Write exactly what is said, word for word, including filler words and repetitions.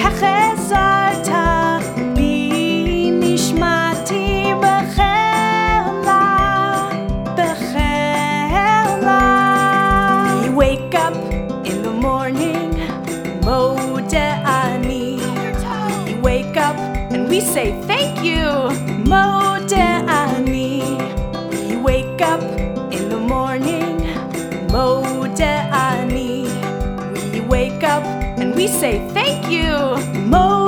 חזרת בי נשמתי בחלה, בחלה. We wake up in the morning, מודה אני. We wake up and we say thank you, מודה אני. We wake up in the morning, מודה אני. We wake up and we say thank you, מודה